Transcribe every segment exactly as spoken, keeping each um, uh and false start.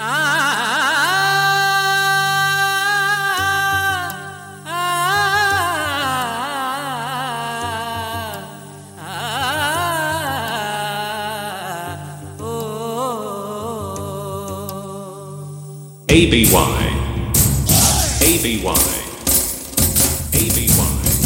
A B Y A B Y A B Y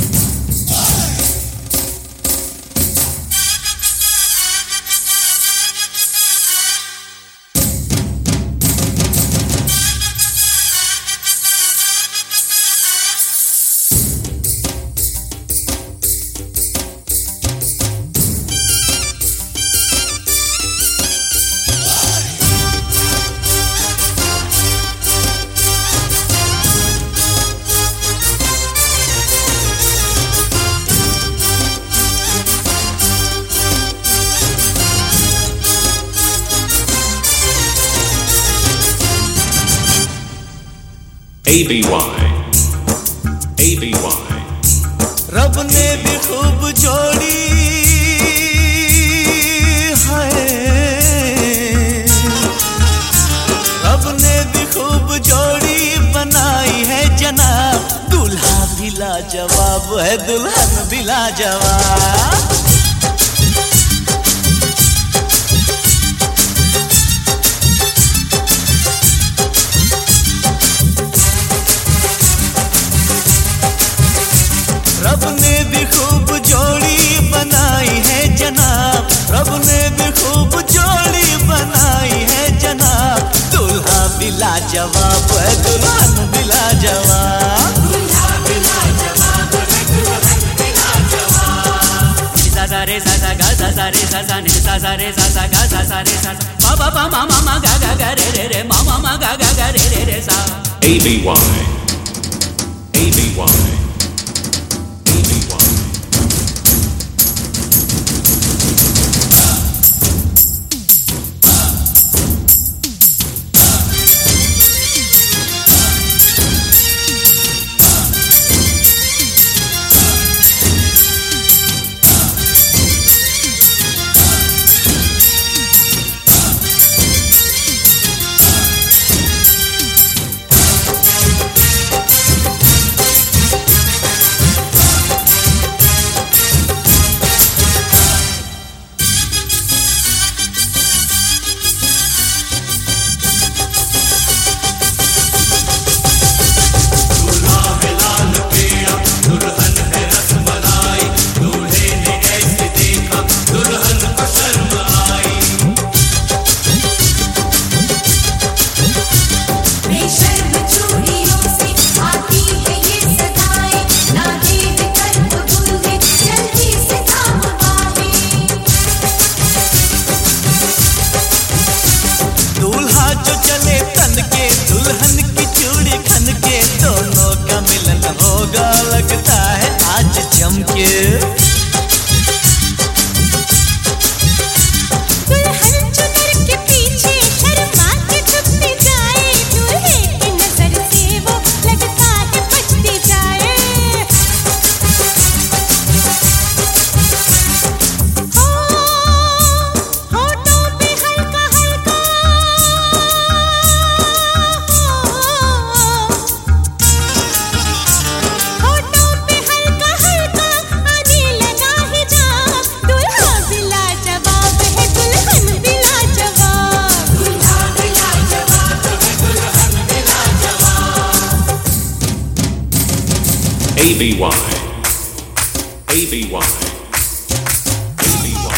A B Y A B Y रब ने भी खूब जोड़ी है, रब ने भी खूब जोड़ी बनाई है जनाब। दूल्हा भी लाजवाब है, दुल्हन भी लाजवाब। रब ने भी खूब जोड़ी बनाई है जनाब, रब ने भी खूब जोड़ी बनाई है जनाब। दूल्हा भी लाजवाब है, दुल्हन भी लाजवाब। दूल्हा भी लाजवाब है, दुल्हन भी लाजवाब। सा सा रे सा सा गा सा सा रे सा सा नि सा सा रे सा सा गा सा सा रे सा सा पा पा पा मा मा मा गा गा गा रे रे रे मा मा मा गा गा गा रे रे रे सा। A B Y A B Y दुल्हन की चूड़ी खन के दोनों का मिलन होगा, लगता है आज जम के। दुल्हन चुनर के पीछे शर्मा के छुपती जाए, दूल्हे की नजर से वो लगता है बचती जाए। हो होठों पे हल्का हल्का होठों पे हल्का हल्का आने लगा हिजाब। दूल्हा भी लाजवाब है, दुल्हन भी लाजवाब। दूल्हा भी लाजवाब है, दुल्हन भी लाजवाब। A B Y A B Y A B Y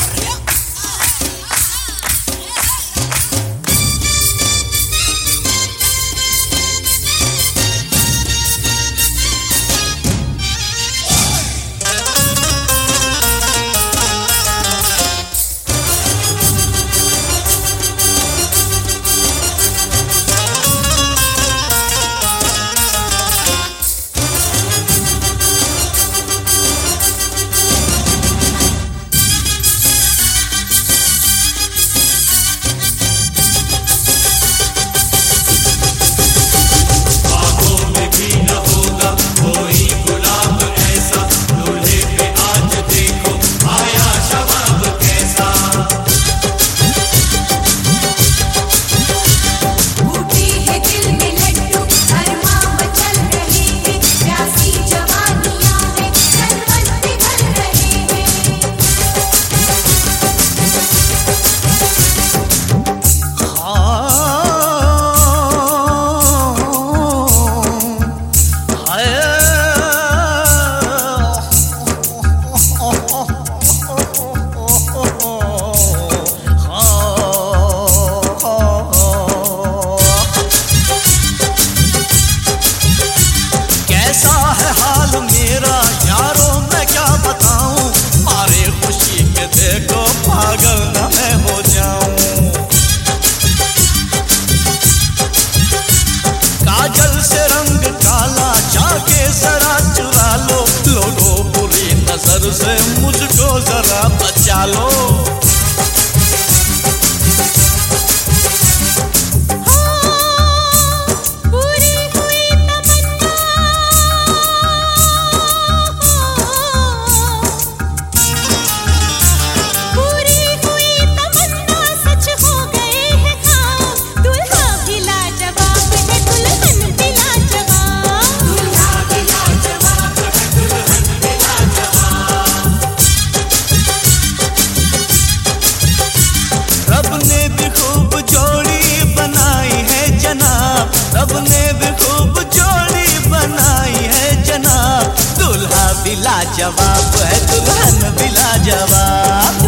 डालो। पूरी हुई तमन्ना, पूरी हुई तमन्ना, सच हो गए हैं ख्वाब। दूल्हा भी लाजवाब है, दुल्हन भी लाजवाब। दूल्हा भी लाजवाब है, दुल्हन भी लाजवाब। रब ने भी खूब जोड़ी बनाई है जनाब, रब ने भी खूब जोड़ी बनाई है जनाब। दूल्हा भी लाजवाब है, दुल्हन भी लाजवाब।